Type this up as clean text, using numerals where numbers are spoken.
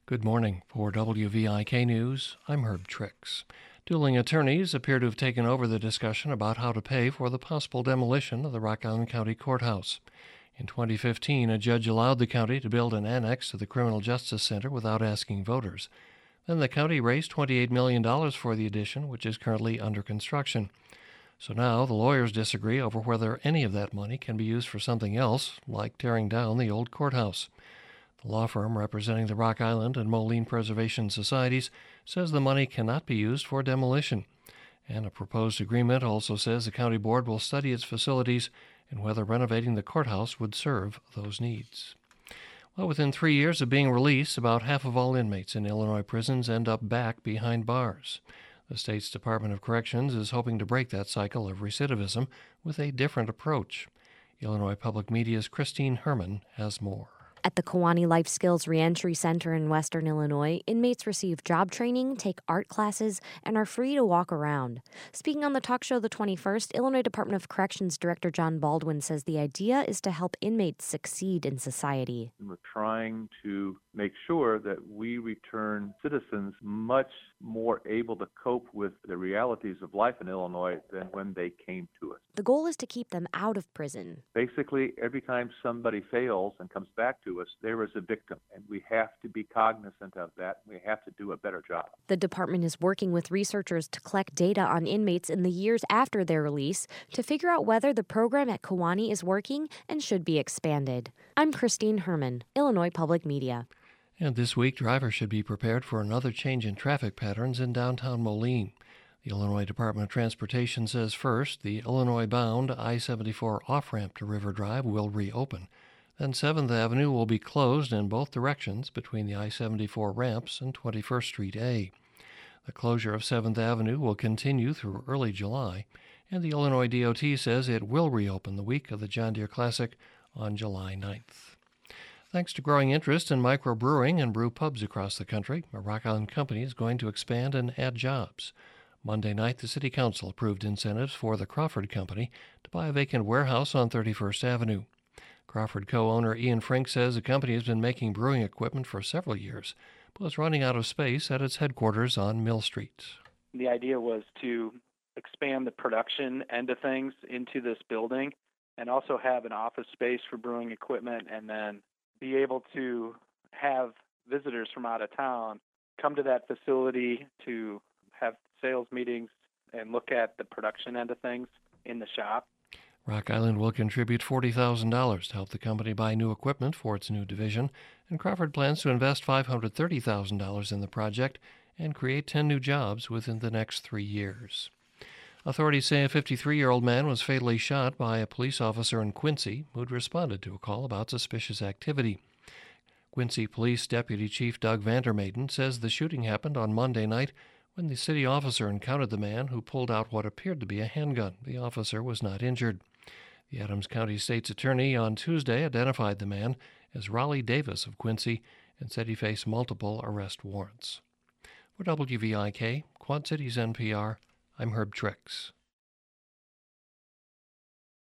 Good morning. For WVIK News, I'm Herb Trix. Dueling attorneys appear to have taken over the discussion about how to pay for the possible demolition of the Rock Island County Courthouse. In 2015, a judge allowed the county to build an annex to the Criminal Justice Center without asking voters. Then the county raised $28 million for the addition, which is currently under construction. So now the lawyers disagree over whether any of that money can be used for something else, like tearing down the old courthouse. The law firm representing the Rock Island and Moline Preservation Societies says the money cannot be used for demolition. And a proposed agreement also says the county board will study its facilities and whether renovating the courthouse would serve those needs. Well, within 3 years of being released, about half of all inmates in Illinois prisons end up back behind bars. The state's Department of Corrections is hoping to break that cycle of recidivism with a different approach. Illinois Public Media's Christine Herman has more. At the Kewanee Life Skills Reentry Center in Western Illinois, inmates receive job training, take art classes, and are free to walk around. Speaking on the talk show The 21st, Illinois Department of Corrections Director John Baldwin says the idea is to help inmates succeed in society. We're trying to make sure that we return citizens much more able to cope with the realities of life in Illinois than when they came to us. The goal is to keep them out of prison. Basically, every time somebody fails and comes back to us, there is a victim, and we have to be cognizant of that. We have to do a better job. The department is working with researchers to collect data on inmates in the years after their release to figure out whether the program at Kewanee is working and should be expanded. I'm Christine Herman, Illinois Public Media. And this week, drivers should be prepared for another change in traffic patterns in downtown Moline. The Illinois Department of Transportation says first, the Illinois-bound I-74 off-ramp to River Drive will reopen. Then 7th Avenue will be closed in both directions between the I-74 ramps and 21st Street A. The closure of 7th Avenue will continue through early July, and the Illinois DOT says it will reopen the week of the John Deere Classic on July 9th. Thanks to growing interest in microbrewing and brew pubs across the country, a Rock Island company is going to expand and add jobs. Monday night, the City Council approved incentives for the Crawford Company to buy a vacant warehouse on 31st Avenue. Crawford co-owner Ian Frink says the company has been making brewing equipment for several years, but is running out of space at its headquarters on Mill Street. The idea was to expand the production end of things into this building and also have an office space for brewing equipment, and then be able to have visitors from out of town come to that facility to have sales meetings and look at the production end of things in the shop. Rock Island will contribute $40,000 to help the company buy new equipment for its new division, and Crawford plans to invest $530,000 in the project and create 10 new jobs within the next 3 years. Authorities say a 53-year-old man was fatally shot by a police officer in Quincy who'd responded to a call about suspicious activity. Quincy Police Deputy Chief Doug Vandermaiden says the shooting happened on Monday night when the city officer encountered the man who pulled out what appeared to be a handgun. The officer was not injured. The Adams County State's Attorney on Tuesday identified the man as Raleigh Davis of Quincy and said he faced multiple arrest warrants. For WVIK, Quad Cities NPR, I'm Herb Trix.